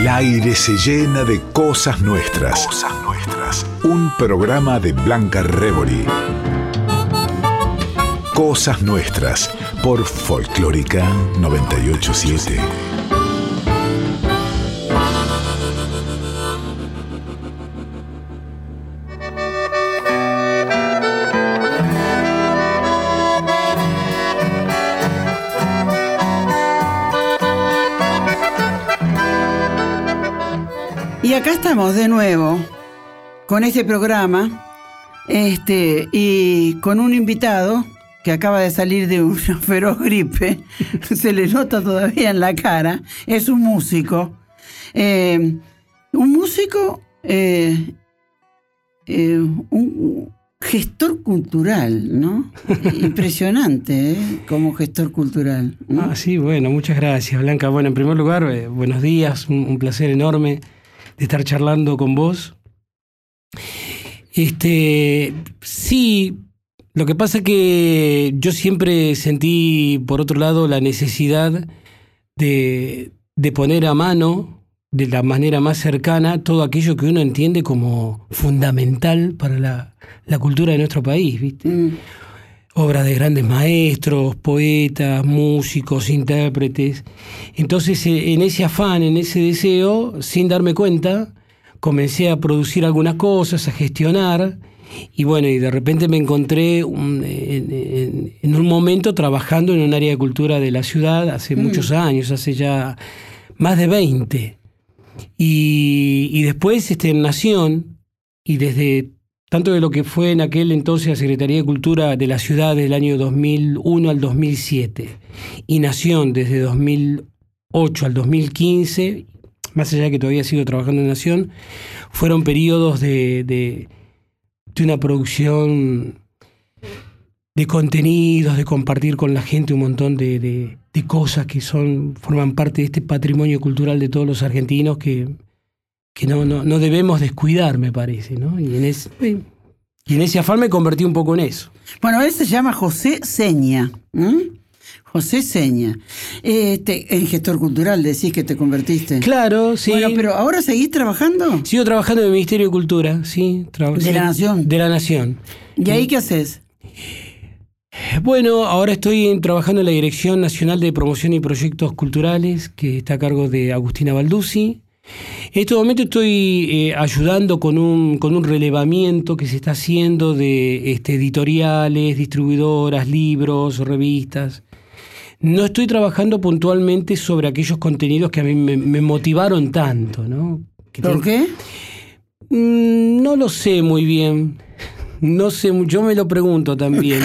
El aire se llena de cosas nuestras. Cosas nuestras. Un programa de Blanca Rebori. Cosas nuestras por Folclórica 987. Y acá estamos de nuevo con este programa y con un invitado que acaba de salir de una feroz gripe, se le nota todavía en la cara. Es un músico, un gestor cultural, ¿no? Impresionante, como gestor cultural, ¿no? Sí, bueno, muchas gracias, Blanca. Bueno, en primer lugar, buenos días, un placer enorme de estar charlando con vos. Sí, lo que pasa es que yo siempre sentí, por otro lado, la necesidad de poner a mano, de la manera más cercana, todo aquello que uno entiende como fundamental para la cultura de nuestro país, ¿viste? Obras de grandes maestros, poetas, músicos, intérpretes. Entonces, en ese afán, en ese deseo, sin darme cuenta, comencé a producir algunas cosas, a gestionar, y bueno, y de repente me encontré en un momento trabajando en un área de cultura de la ciudad hace muchos años, hace ya más de 20. Y después en Nación, y desde tanto de lo que fue en aquel entonces la Secretaría de Cultura de la ciudad del año 2001 al 2007, y Nación desde 2008 al 2015, más allá de que todavía sigo trabajando en Nación, fueron periodos de una producción de contenidos, de compartir con la gente un montón de cosas que forman parte de este patrimonio cultural de todos los argentinos que no debemos descuidar, me parece, ¿no? Y en ese afán me convertí un poco en eso. Bueno, él se llama José Seña. José Seña. En gestor cultural decís que te convertiste. Claro, sí. Bueno, pero ¿ahora seguís trabajando? Sigo trabajando en el Ministerio de Cultura, sí. ¿De la Nación? De la Nación. ¿Y ahí qué haces? Bueno, ahora estoy trabajando en la Dirección Nacional de Promoción y Proyectos Culturales, que está a cargo de Agustina Balduzzi. En este momento estoy ayudando con un relevamiento que se está haciendo de editoriales, distribuidoras, libros, revistas. No estoy trabajando puntualmente sobre aquellos contenidos que a mí me motivaron tanto, ¿no? ¿Por qué? No lo sé muy bien. No sé, yo me lo pregunto también.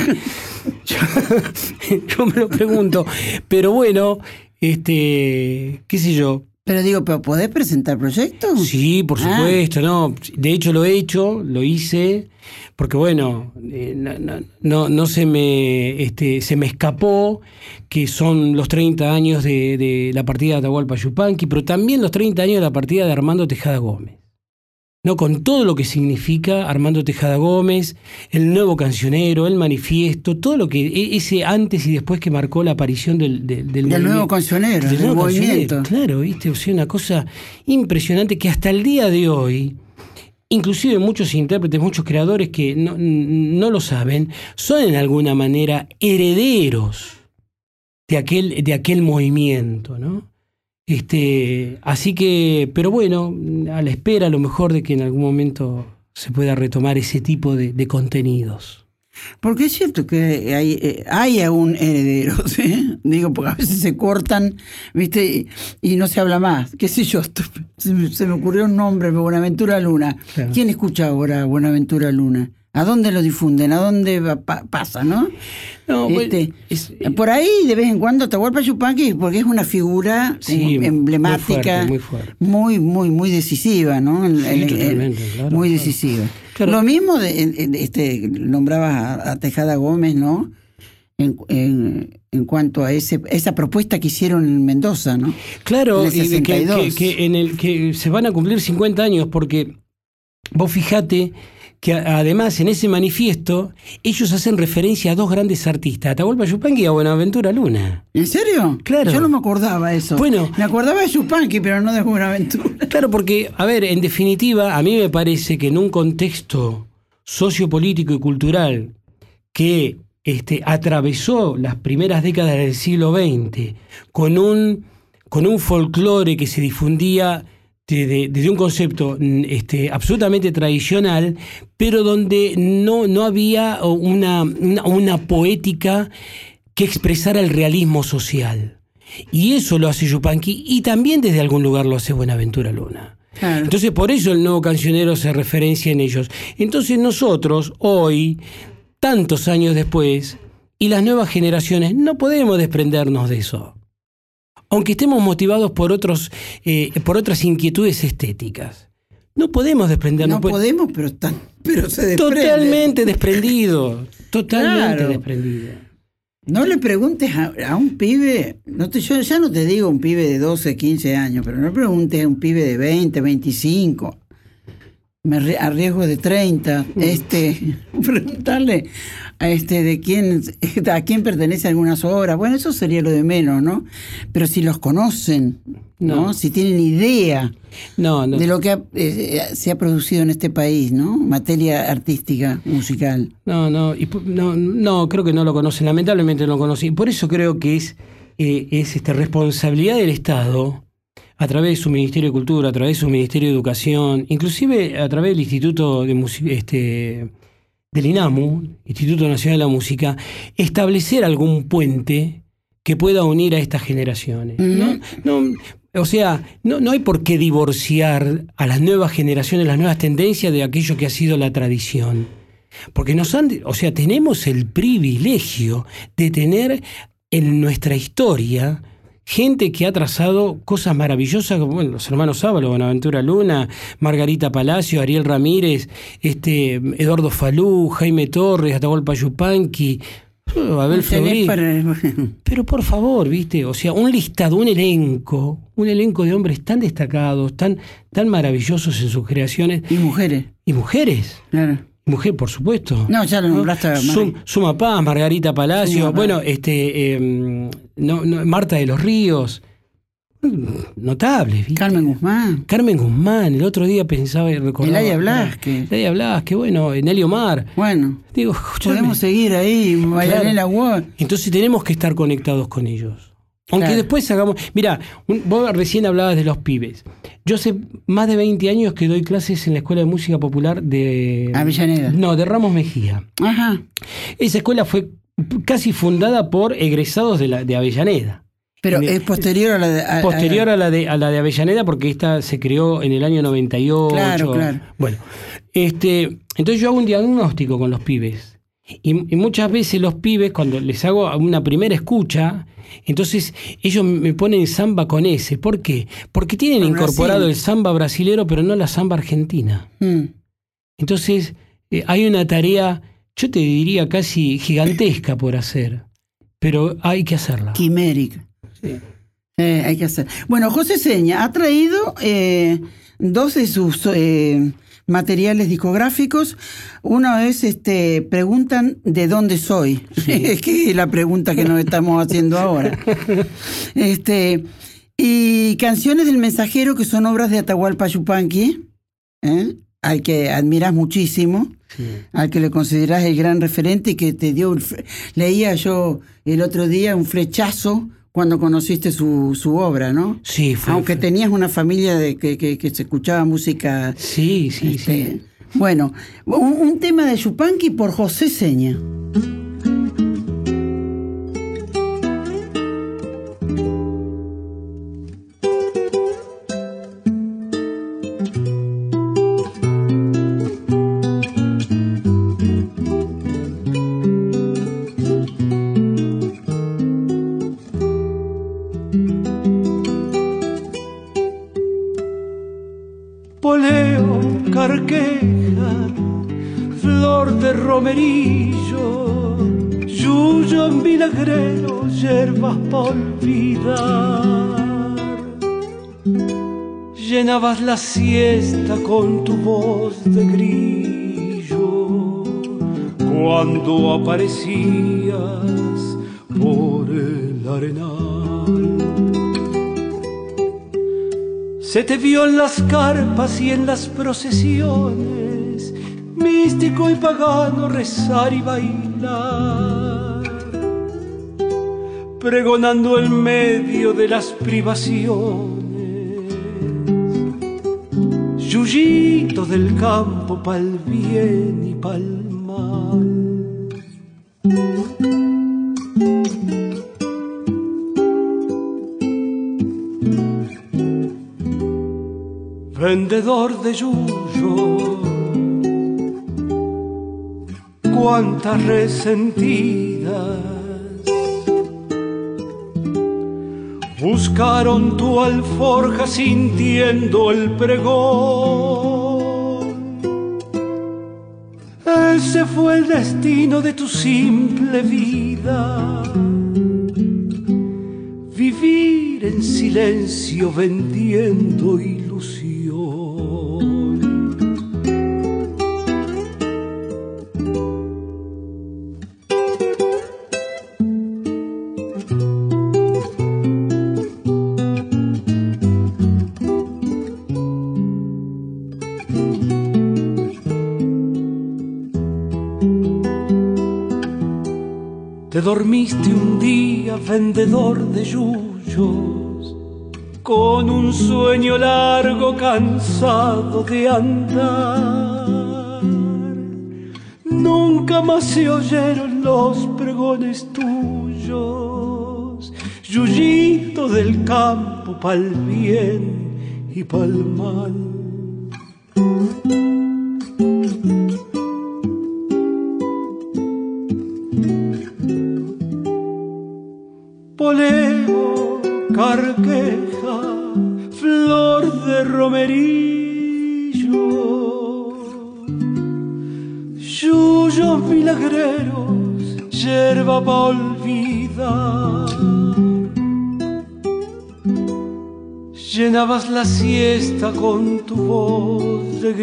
yo me lo pregunto. Pero bueno, qué sé yo. Pero digo, ¿pero podés presentar proyectos? Sí, por supuesto, no. De hecho lo hice, porque bueno, no se me escapó que son los 30 años de la partida de Atahualpa Yupanqui, pero también los 30 años de la partida de Armando Tejada Gómez. ¿No? Con todo lo que significa Armando Tejada Gómez, el nuevo cancionero, el manifiesto, todo lo que ese antes y después que marcó la aparición del nuevo cancionero, del movimiento. Claro, ¿viste? O sea, una cosa impresionante que hasta el día de hoy, inclusive muchos intérpretes, muchos creadores que no lo saben, son en alguna manera herederos de aquel movimiento, ¿no? Así que, pero bueno, a la espera a lo mejor de que en algún momento se pueda retomar ese tipo de contenidos. Porque es cierto que hay aún herederos, ¿eh? Digo, porque a veces se cortan, ¿viste? Y no se habla más. ¿Qué sé yo? Se me ocurrió un nombre, Buenaventura Luna. Claro. ¿Quién escucha ahora Buenaventura Luna? ¿A dónde lo difunden? ¿A dónde pasa, no? No, por ahí, de vez en cuando, Atahualpa Yupanqui, porque es una figura emblemática, muy fuerte. Muy decisiva, ¿no? Totalmente, claro. Muy decisiva. Claro. Lo mismo, nombrabas a Tejada Gómez, ¿no? En cuanto a esa propuesta que hicieron en Mendoza, ¿no? Claro, en el 62. que se van a cumplir 50 años, porque vos fijate que además en ese manifiesto ellos hacen referencia a dos grandes artistas, Atahualpa Yupanqui y a Buenaventura Luna. ¿En serio? Claro. Yo no me acordaba eso. Bueno, me acordaba de Yupanqui, pero no de Buenaventura. Claro, porque, a ver, en definitiva, a mí me parece que en un contexto sociopolítico y cultural que atravesó las primeras décadas del siglo XX con un folclore que se difundía desde un concepto absolutamente tradicional, pero donde no había una poética que expresara el realismo social. Y eso lo hace Yupanqui, y también desde algún lugar lo hace Buenaventura Luna. Claro. Entonces, por eso el nuevo cancionero se referencia en ellos. Entonces nosotros, hoy, tantos años después, y las nuevas generaciones, no podemos desprendernos de eso. Aunque estemos motivados por otras inquietudes estéticas. No podemos desprendernos. No podemos, pero se desprende. Totalmente desprendido. Totalmente Claro. desprendido. No le preguntes a un pibe, yo ya no te digo un pibe de 12, 15 años, pero no le preguntes a un pibe de 20, 25, a riesgo de 30, preguntarle a quién pertenece algunas obras. Bueno, eso sería lo de menos, ¿no? Pero si los conocen, ¿no? Si tienen idea de lo que se ha producido en este país, ¿no? Materia artística, musical. No, creo que no lo conocen, lamentablemente no lo conocen. Y por eso creo que es responsabilidad del Estado, a través de su Ministerio de Cultura, a través de su Ministerio de Educación, inclusive a través del Instituto de del INAMU, Instituto Nacional de la Música, establecer algún puente que pueda unir a estas generaciones. Uh-huh. No hay por qué divorciar a las nuevas generaciones, las nuevas tendencias de aquello que ha sido la tradición. Porque tenemos el privilegio de tener en nuestra historia gente que ha trazado cosas maravillosas, como los hermanos Ábalos, Buenaventura Luna, Margarita Palacio, Ariel Ramírez, Eduardo Falú, Jaime Torres, Atahualpa Yupanqui, Abel Fleury. Pero por favor, ¿viste? Un listado, un elenco de hombres tan destacados, tan maravillosos en sus creaciones. Y mujeres. Y mujeres. Claro. Mujer, por supuesto. No, ya lo nombraste. Suma Paz, Margarita Palacio, Marta de los Ríos. Notables, ¿viste? Carmen Guzmán. El otro día pensaba y recordaba. Eladia Blasque, bueno, Nelly Omar. Bueno, digo, podemos seguir ahí, Bailarela Ward. Entonces tenemos que estar conectados con ellos. Aunque después hagamos... Mirá, vos recién hablabas de los pibes. Yo hace más de 20 años que doy clases en la Escuela de Música Popular de... Avellaneda. No, de Ramos Mejía. Ajá. Esa escuela fue casi fundada por egresados de Avellaneda. Pero es posterior a la de... Posterior a la de Avellaneda, porque esta se creó en el año 98. Claro. Bueno, entonces yo hago un diagnóstico con los pibes. Y muchas veces los pibes, cuando les hago una primera escucha, entonces ellos me ponen samba con S. ¿Por qué? Porque tienen incorporado el samba brasilero, pero no la samba argentina. Entonces hay una tarea, yo te diría casi gigantesca por hacer, pero hay que hacerla. Quimérica. Sí. Hay que hacer. Bueno, José Seña ha traído 2 de sus materiales discográficos. Una es preguntan de dónde soy. Sí. Es que es la pregunta que nos estamos haciendo ahora. Y Canciones del Mensajero, que son obras de Atahualpa Yupanqui, al que admirás muchísimo, sí, al que le considerás el gran referente y que te dio... Leía yo el otro día un flechazo cuando conociste su obra, ¿no? Sí, aunque tenías una familia que se escuchaba música. Sí. Bueno, un tema de Yupanqui por José Seña. Poleo, carqueja, flor de romerillo, yuyo en vinagrero, hierbas por olvidar. Llenabas la siesta con tu voz de grillo, cuando aparecías por el arenal. Se te vio en las carpas y en las procesiones, místico y pagano rezar y bailar, pregonando en medio de las privaciones, yuyito del campo pa'l bien y pa'l mal. Vendedor de yuyo, cuántas resentidas buscaron tu alforja sintiendo el pregón. Ese fue el destino de tu simple vida, vivir en silencio vendiendo ilusión. Te dormiste un día, vendedor de yuyos, con un sueño largo, cansado de andar. Nunca más se oyeron los pregones tuyos, yuyito del campo pa'l bien y pa'l mal. Poleo, carqueja, flor de romerillo, yuyos milagreros, yerba pa' olvidar. Llenabas la siesta con tu voz de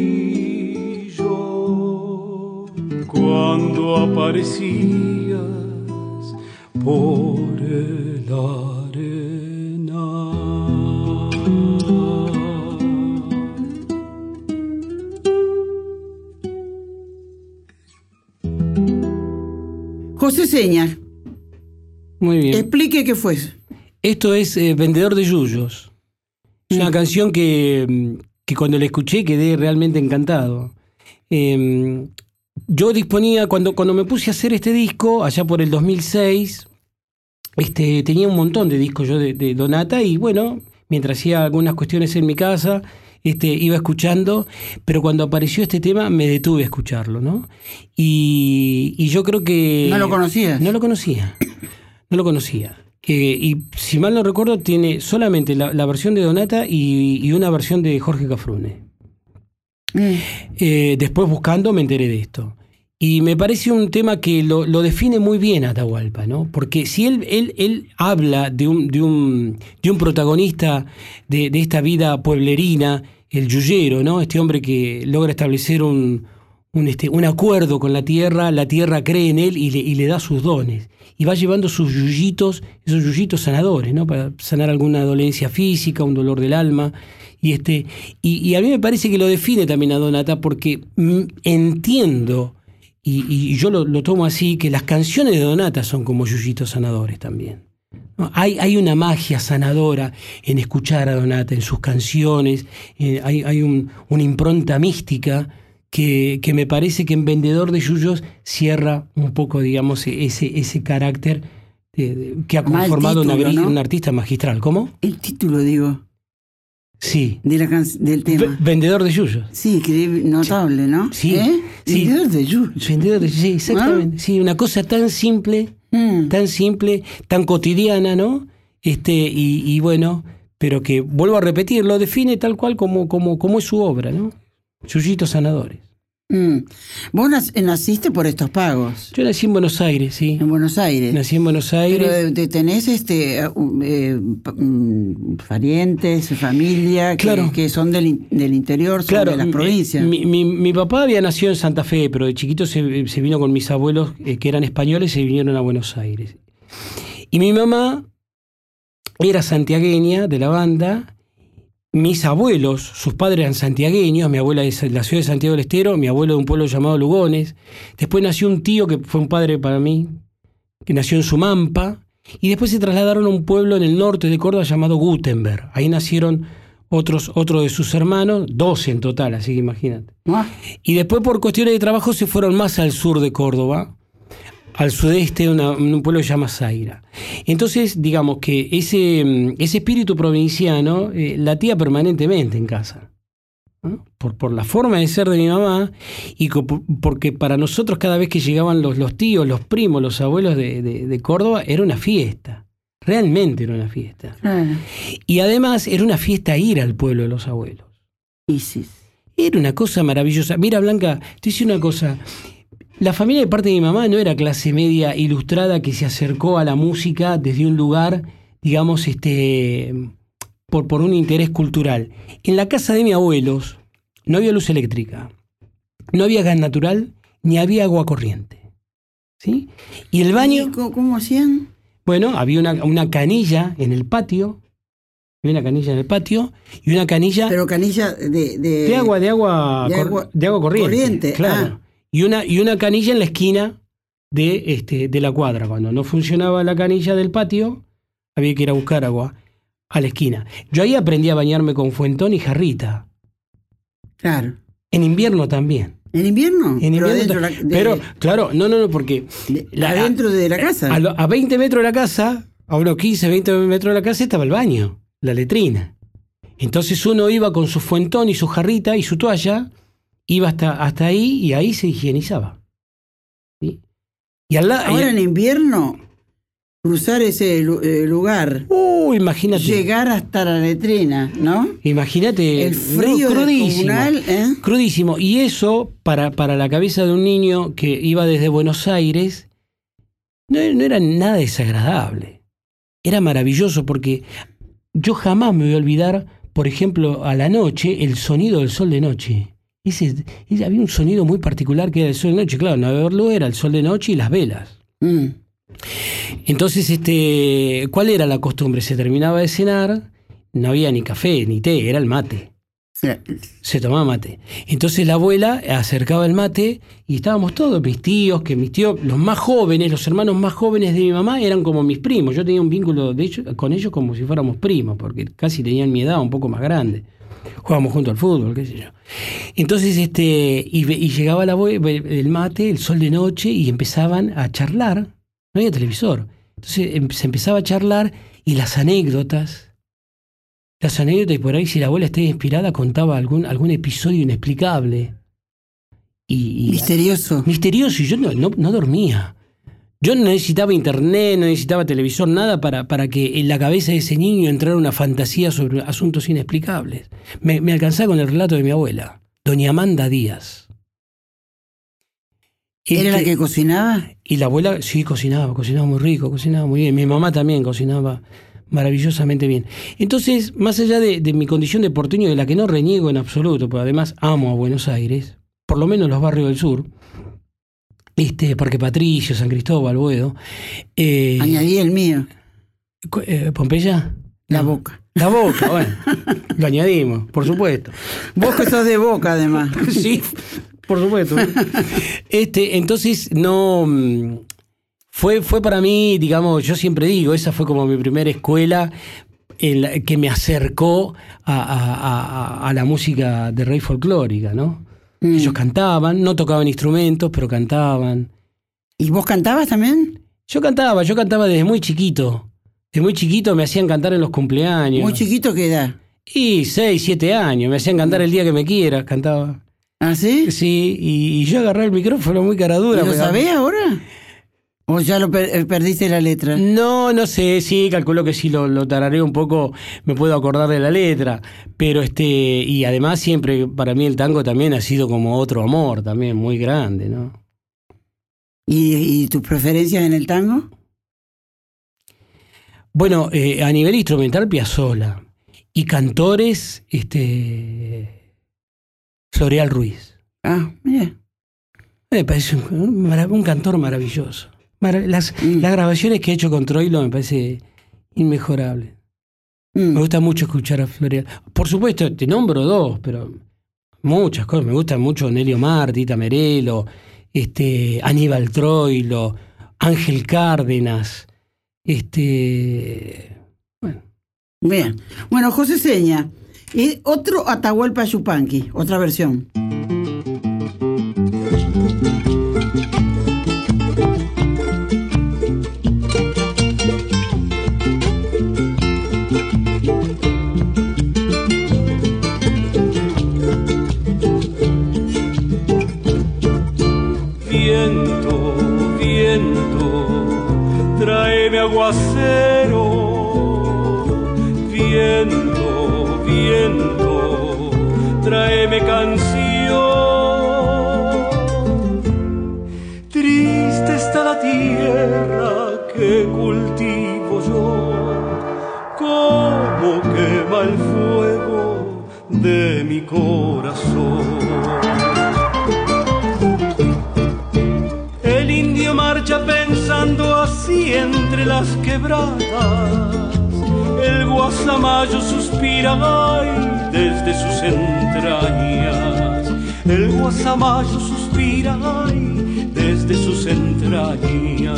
grillo cuando aparecías por el arenal. José Seña, Muy bien. explique qué fue. Esto es Vendedor de Yuyos. Es una canción que cuando la escuché quedé realmente encantado. Yo disponía, cuando me puse a hacer este disco, allá por el 2006, tenía un montón de discos yo de Donata y bueno, mientras hacía algunas cuestiones en mi casa, iba escuchando, pero cuando apareció este tema me detuve a escucharlo, ¿no? Y yo creo que... ¿No lo conocías? No lo conocía. Y si mal no recuerdo, tiene solamente la versión de Donata y una versión de Jorge Cafrune. Después buscando me enteré de esto. Y me parece un tema que lo define muy bien Atahualpa, ¿no? Porque si él habla de un protagonista de esta vida pueblerina, el yuyero, ¿no? Este hombre que logra establecer un acuerdo con la tierra cree en él y le da sus dones. Y va llevando sus yuyitos, esos yuyitos sanadores, ¿no? Para sanar alguna dolencia física, un dolor del alma. Y a mí me parece que lo define también a Donata porque entiendo... Y yo lo tomo así, que las canciones de Donata son como yuyitos sanadores también, ¿no? Hay una magia sanadora en escuchar a Donata, en sus canciones, hay una impronta mística que me parece que en Vendedor de Yuyos cierra un poco, digamos, ese carácter que ha conformado título, ¿no? Un artista magistral. ¿Cómo? El título, digo. Sí. Del tema. Vendedor de Yuyos. Sí, que notable, ¿no? Sí. Sí. Vendedor de yuyos. Vendedor de Yuyos, sí, exactamente. Sí, una cosa tan simple, tan cotidiana, ¿no? Y bueno, pero que, vuelvo a repetir, lo define tal cual como es su obra, ¿no? Yuyitos sanadores. Vos naciste por estos pagos. Yo nací en Buenos Aires, sí. En Buenos Aires. Nací en Buenos Aires. Pero tenés parientes, familia, Claro. que son del interior, son Claro, de las provincias. mi papá había nacido en Santa Fe, pero de chiquito se vino con mis abuelos, que eran españoles, y vinieron a Buenos Aires. Y mi mamá era santiagueña de la banda. Mis abuelos, sus padres eran santiagueños, mi abuela es de la ciudad de Santiago del Estero, mi abuelo de un pueblo llamado Lugones. Después nació un tío que fue un padre para mí, que nació en Sumampa, y después se trasladaron a un pueblo en el norte de Córdoba llamado Gutenberg. Ahí nacieron otro de sus hermanos, 12 en total, así que imagínate. Y después por cuestiones de trabajo se fueron más al sur de Córdoba, al sudeste, en un pueblo que se llama Zaira. Entonces, digamos que ese espíritu provinciano latía permanentemente en casa, ¿no? Por la forma de ser de mi mamá, y porque para nosotros cada vez que llegaban los tíos, los primos, los abuelos de Córdoba, era una fiesta. Realmente era una fiesta. Claro. Y además era una fiesta ir al pueblo de los abuelos. Y sí. Era una cosa maravillosa. Mira, Blanca, te hice una cosa. La familia de parte de mi mamá no era clase media ilustrada que se acercó a la música desde un lugar, digamos, por un interés cultural. En la casa de mis abuelos no había luz eléctrica, no había gas natural, ni había agua corriente. ¿Sí? Y el baño... ¿Cómo hacían? Bueno, había una canilla en el patio. Había una canilla en el patio y una canilla... Pero canilla de agua corriente. Claro. Y una canilla en la esquina de la cuadra. Cuando no funcionaba la canilla del patio, había que ir a buscar agua a la esquina. Yo ahí aprendí a bañarme con fuentón y jarrita. Claro. En invierno también. ¿En invierno? En invierno pero, claro, no, porque... adentro de la casa. A 20 metros de la casa, a unos 15, 20 metros de la casa, estaba el baño, la letrina. Entonces uno iba con su fuentón y su jarrita y su toalla, iba hasta ahí y ahí se higienizaba. ¿Sí? Y ahora en invierno, cruzar ese lugar, imagínate. llegar hasta la letrina, ¿no? Imagínate. El frío crudísimo, comunal, crudísimo. Y eso, para la cabeza de un niño que iba desde Buenos Aires, no era nada desagradable. Era maravilloso porque yo jamás me voy a olvidar, por ejemplo, a la noche, el sonido del sol de noche. Había un sonido muy particular que era el sol de noche. Claro, no había luz, era el sol de noche y las velas. Entonces, ¿cuál era la costumbre? Se terminaba de cenar, no había ni café ni té, era el mate. Se tomaba mate. Entonces la abuela acercaba el mate y estábamos todos, mis tíos, los más jóvenes, los hermanos más jóvenes de mi mamá eran como mis primos. Yo tenía un vínculo con ellos como si fuéramos primos, porque casi tenían mi edad, un poco más grande. Jugábamos juntos al fútbol, qué sé yo. Entonces, y llegaba el mate, el sol de noche, y empezaban a charlar. No había televisor. Entonces se empezaba a charlar y las anécdotas, y por ahí si la abuela estaba inspirada contaba algún episodio inexplicable. Misterioso. Misterioso, y yo no dormía. Yo no necesitaba internet, no necesitaba televisor, nada para que en la cabeza de ese niño entrara una fantasía sobre asuntos inexplicables. Me alcanzaba con el relato de mi abuela, doña Amanda Díaz. ¿Era la que cocinaba? Y la abuela, sí, cocinaba muy rico, cocinaba muy bien. Mi mamá también cocinaba maravillosamente bien. Entonces, más allá de mi condición de porteño, de la que no reniego en absoluto, porque además amo a Buenos Aires, por lo menos los barrios del sur, Parque Patricio, San Cristóbal, Boedo. Añadí el mío. ¿Pompeya? La Boca. La Boca, bueno. Lo añadimos, por supuesto. Vos que sos de Boca, además. Sí, por supuesto. Entonces, no... Fue para mí, digamos, yo siempre digo, esa fue como mi primera escuela que me acercó a la música de raíz folclórica, ¿no? Ellos cantaban, no tocaban instrumentos, pero cantaban. ¿Y vos cantabas también? Yo cantaba desde muy chiquito. Desde muy chiquito me hacían cantar en los cumpleaños. ¿Muy chiquito qué edad? Y 6, 7 años, me hacían cantar el día que me quiera, cantaba. ¿Ah, sí? Sí, y yo agarré el micrófono muy caradura. ¿Y lo sabés ahora? ¿O ya perdiste la letra? No sé, sí, calculo que si lo tarareo un poco me puedo acordar de la letra, pero y además siempre para mí el tango también ha sido como otro amor también muy grande, ¿no? ¿Y tus preferencias en el tango? Bueno, a nivel instrumental Piazzolla y cantores, Floreal Ruiz. Ah, mira. Me parece un cantor maravilloso. Las grabaciones que he hecho con Troilo me parece inmejorable. Me gusta mucho escuchar a Floreal. Por supuesto, te nombro dos, pero muchas cosas. Me gusta mucho Nelio Mar, Tita Merelo, Aníbal Troilo, Ángel Cárdenas. Bueno. Bien. Bueno, José Seña, otro Atahualpa Yupanqui, otra versión. Viento, viento, tráeme aguacero. Viento, viento, tráeme canción. Triste está la tierra que cultivo yo, como quema el fuego de mi corazón. El indio marcha pensando así entre las quebradas. El guasamayo suspira, ay, desde sus entrañas. El guasamayo suspira, ay, desde sus entrañas.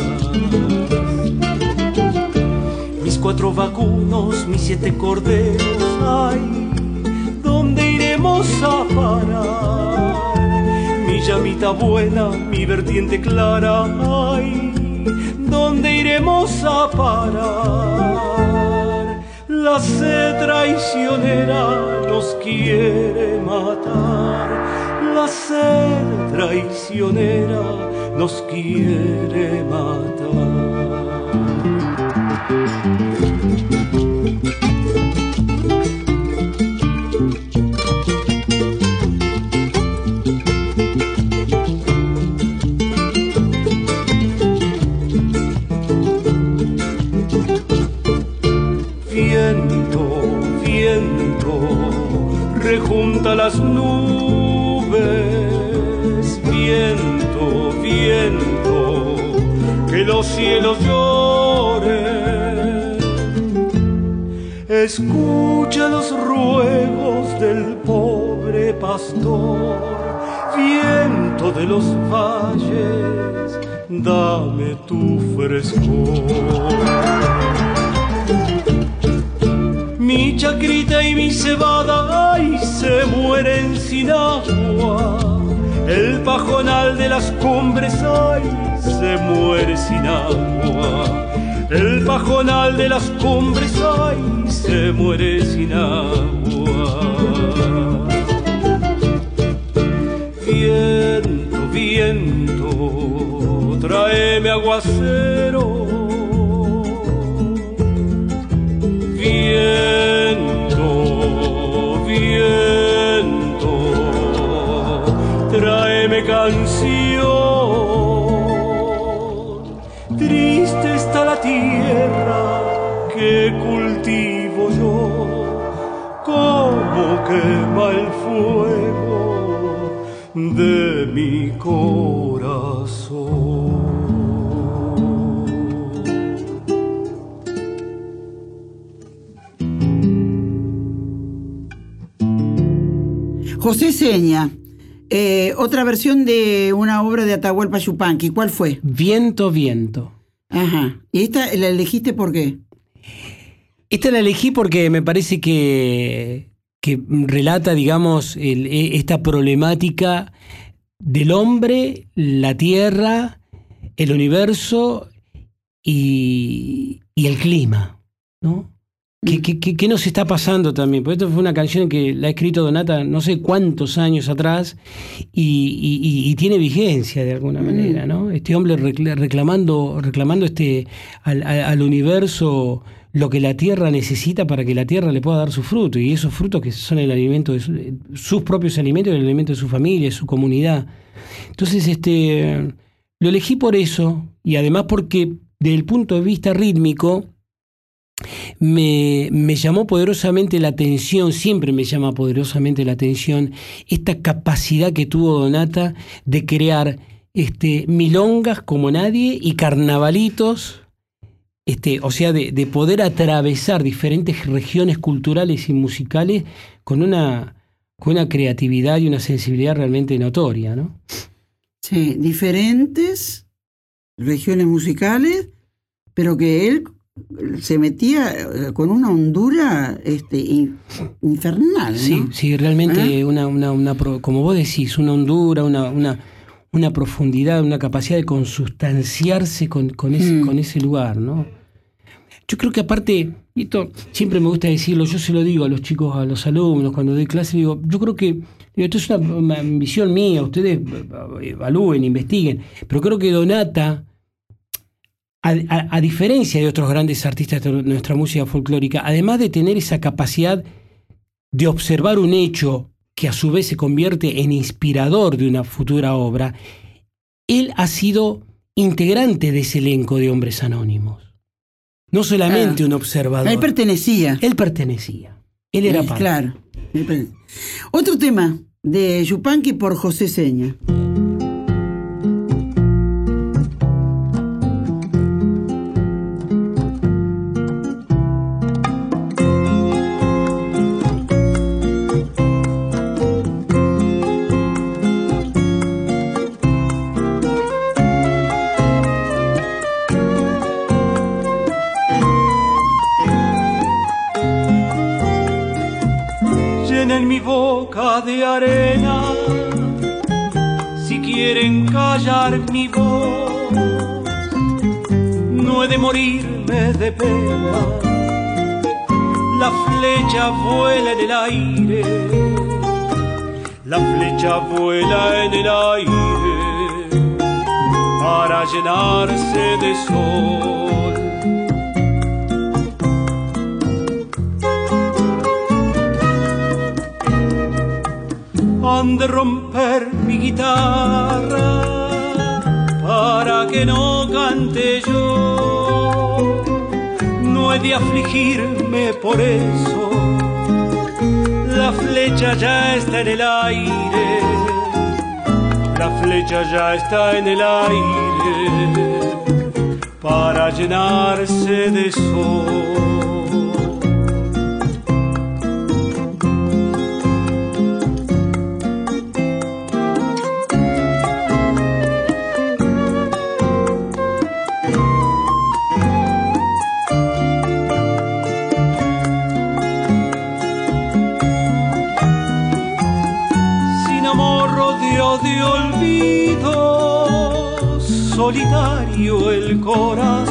Mis 4 vacunos, mis 7 corderos, ay, ¿dónde iremos a parar? Mi llamita buena, mi vertiente clara, ay, ¿dónde iremos a parar? La sed traicionera nos quiere matar, la sed traicionera nos quiere matar. Rejunta las nubes, viento, viento, que los cielos lloren. Escucha los ruegos del pobre pastor, viento de los valles, dame tu frescor. Mi chacrita y mi cebada, ay, se mueren sin agua. El pajonal de las cumbres, ay, se muere sin agua. El pajonal de las cumbres, ay, se muere sin agua. Viento, viento, tráeme aguacero. Viento, viento, tráeme canción. Triste está la tierra que cultivo yo, como quema el fuego de mi corazón. José Seña, otra versión de una obra de Atahualpa Yupanqui, ¿cuál fue? Viento, viento. Ajá. ¿Y esta la elegiste por qué? Esta la elegí porque me parece que relata, digamos, esta problemática del hombre, la tierra, el universo y el clima, ¿no? ¿Qué nos está pasando también? Porque esto fue una canción que la ha escrito Donata no sé cuántos años atrás y tiene vigencia de alguna manera, ¿no? Este hombre reclamando al universo lo que la tierra necesita para que la tierra le pueda dar su fruto, y esos frutos que son el alimento de sus propios alimentos y el alimento de su familia, de su comunidad. Entonces, lo elegí por eso, y además porque desde el punto de vista rítmico me llamó poderosamente la atención, siempre me llama poderosamente la atención esta capacidad que tuvo Donata de crear milongas como nadie y carnavalitos, o sea, de poder atravesar diferentes regiones culturales y musicales con una creatividad y una sensibilidad realmente notoria, ¿no? Sí, diferentes regiones musicales, pero que él se metía con una hondura infernal, ¿no? Sí, realmente como vos decís, una hondura, una profundidad, una capacidad de consustanciarse con ese lugar, ¿no? Yo creo que aparte, y esto siempre me gusta decirlo, yo se lo digo a los chicos, a los alumnos, cuando doy clase, digo, yo creo que, esto es una visión mía, ustedes evalúen, investiguen, pero creo que Donata, a diferencia de otros grandes artistas de nuestra música folclórica, además de tener esa capacidad de observar un hecho que a su vez se convierte en inspirador de una futura obra, él ha sido integrante de ese elenco de hombres anónimos. No solamente un observador. Él pertenecía. Él era parte. Claro. Otro tema de Yupanqui por José Seña. Llenen mi boca de arena si quieren callar mi voz. No he de morirme de pena, la flecha vuela en el aire, la flecha vuela en el aire para llenarse de sol. Han de romper mi guitarra para que no cante yo. No he de afligirme por eso, la flecha ya está en el aire, la flecha ya está en el aire para llenarse de sol. De olvido, solitario el corazón,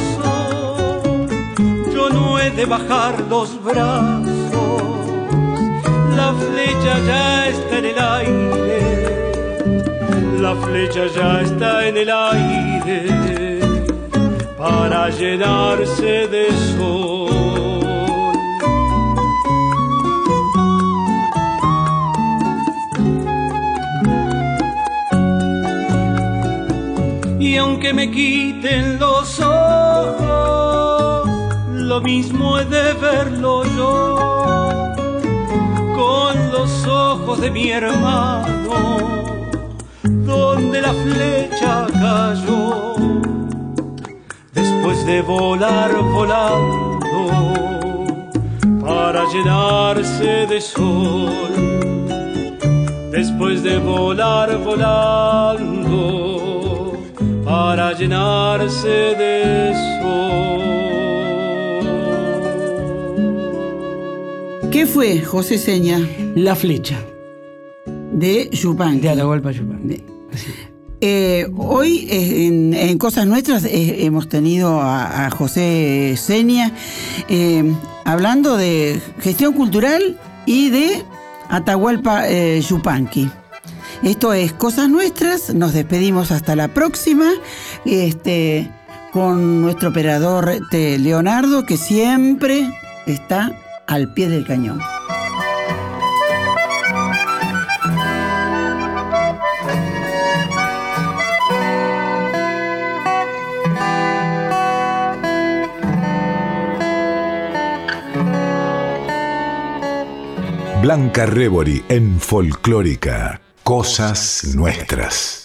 yo no he de bajar los brazos, la flecha ya está en el aire, la flecha ya está en el aire para llenarse de sol. Y aunque me quiten los ojos, lo mismo he de verlo yo, con los ojos de mi hermano, donde la flecha cayó, después de volar volando, para llenarse de sol, después de volar volando, para llenarse de sol. ¿Qué fue, José Seña? La flecha. De Yupanqui. De Atahualpa Yupanqui. Hoy en Cosas Nuestras hemos tenido a José Seña hablando de gestión cultural y de Atahualpa Yupanqui. Esto es Cosas Nuestras, nos despedimos hasta la próxima, con nuestro operador Leonardo, que siempre está al pie del cañón. Blanca Rebori en Folclórica. Cosas Nuestras.